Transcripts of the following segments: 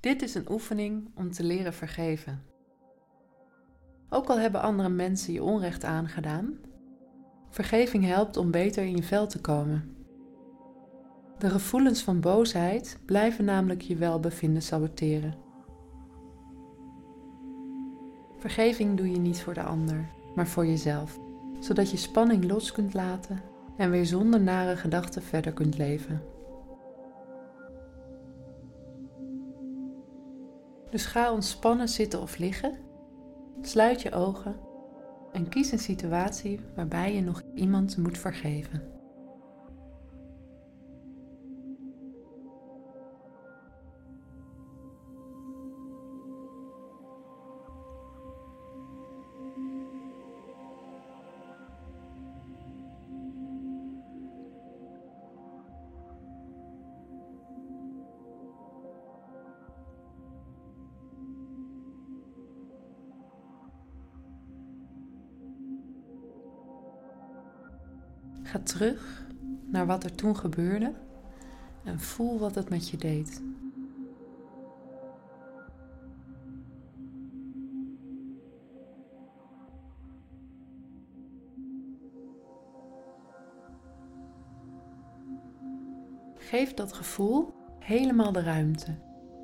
Dit is een oefening om te leren vergeven. Ook al hebben andere mensen je onrecht aangedaan, vergeving helpt om beter in je vel te komen. De gevoelens van boosheid blijven namelijk je welbevinden saboteren. Vergeving doe je niet voor de ander, maar voor jezelf, zodat je spanning los kunt laten en weer zonder nare gedachten verder kunt leven. Dus ga ontspannen zitten of liggen, sluit je ogen en kies een situatie waarbij je nog iemand moet vergeven. Ga terug naar wat er toen gebeurde en voel wat het met je deed. Geef dat gevoel helemaal de ruimte.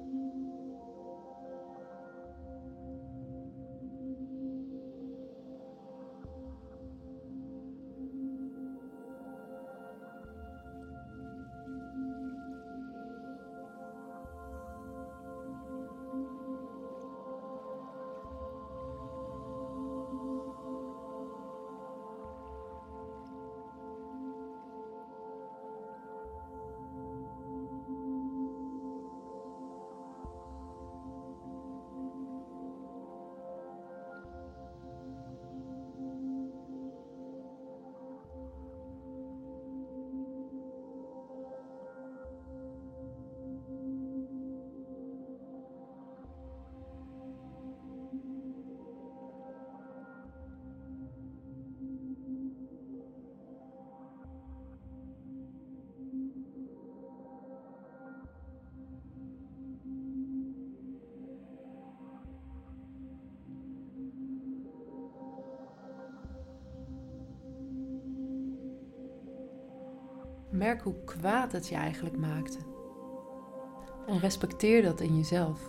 Merk hoe kwaad het je eigenlijk maakte. En respecteer dat in jezelf.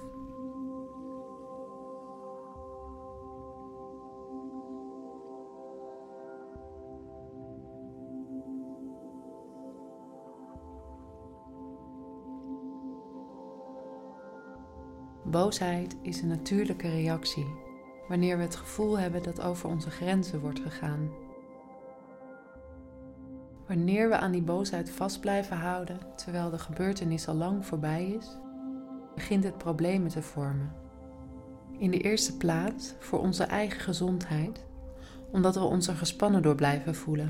Boosheid is een natuurlijke reactie wanneer we het gevoel hebben dat over onze grenzen wordt gegaan. Wanneer we aan die boosheid vast blijven houden terwijl de gebeurtenis al lang voorbij is, begint het problemen te vormen. In de eerste plaats voor onze eigen gezondheid, omdat we ons er gespannen door blijven voelen.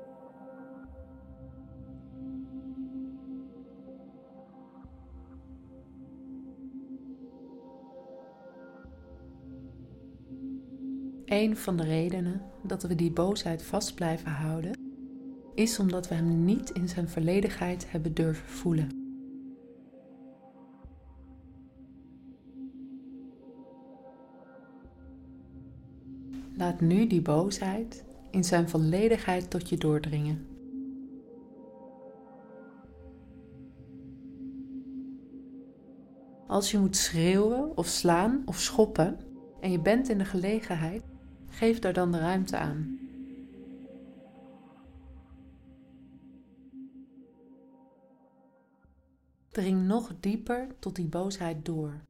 Een van de redenen dat we die boosheid vast blijven houden, is omdat we hem niet in zijn volledigheid hebben durven voelen. Laat nu die boosheid in zijn volledigheid tot je doordringen. Als je moet schreeuwen of slaan of schoppen en je bent in de gelegenheid, geef daar dan de ruimte aan. Dring nog dieper tot die boosheid door.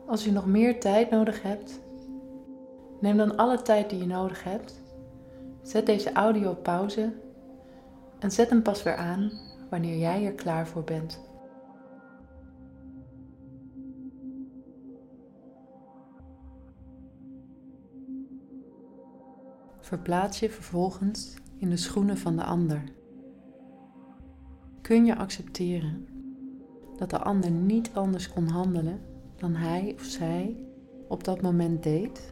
Als je nog meer tijd nodig hebt, neem dan alle tijd die je nodig hebt. Zet deze audio op pauze en zet hem pas weer aan wanneer jij er klaar voor bent. Verplaats je vervolgens in de schoenen van de ander. Kun je accepteren dat de ander niet anders kon handelen dan hij of zij op dat moment deed?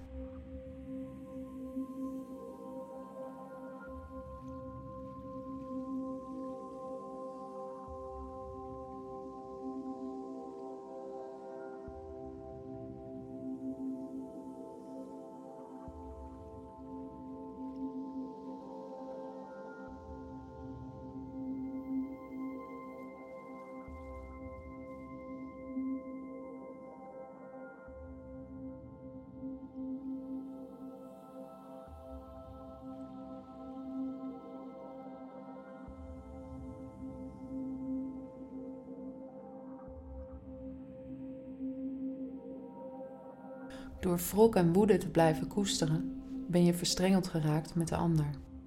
Door wrok en woede te blijven koesteren, ben je verstrengeld geraakt met de ander.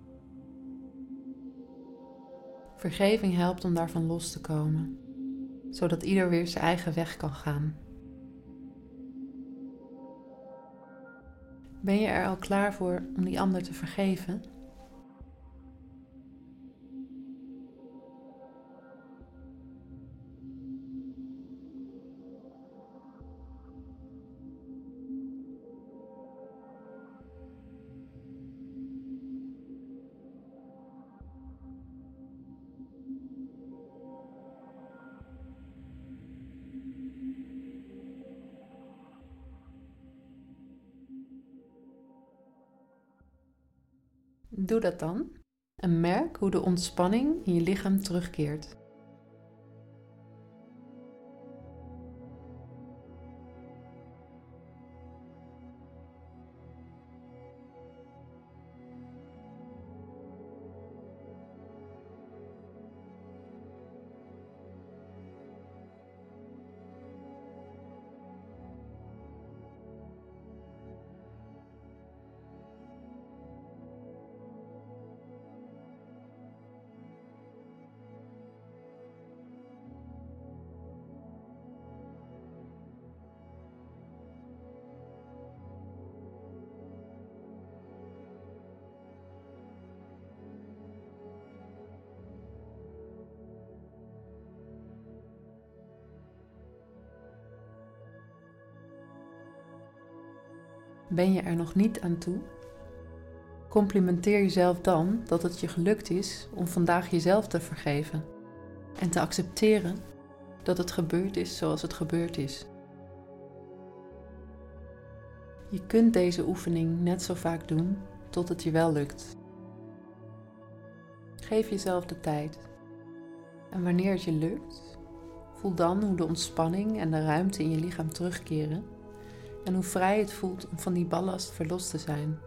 Vergeving helpt om daarvan los te komen, zodat ieder weer zijn eigen weg kan gaan. Ben je er al klaar voor om die ander te vergeven? Doe dat dan en merk hoe de ontspanning in je lichaam terugkeert. Ben je er nog niet aan toe? Complimenteer jezelf dan dat het je gelukt is om vandaag jezelf te vergeven en te accepteren dat het gebeurd is zoals het gebeurd is. Je kunt deze oefening net zo vaak doen tot het je wel lukt. Geef jezelf de tijd. En wanneer het je lukt, voel dan hoe de ontspanning en de ruimte in je lichaam terugkeren en hoe vrij het voelt om van die ballast verlost te zijn.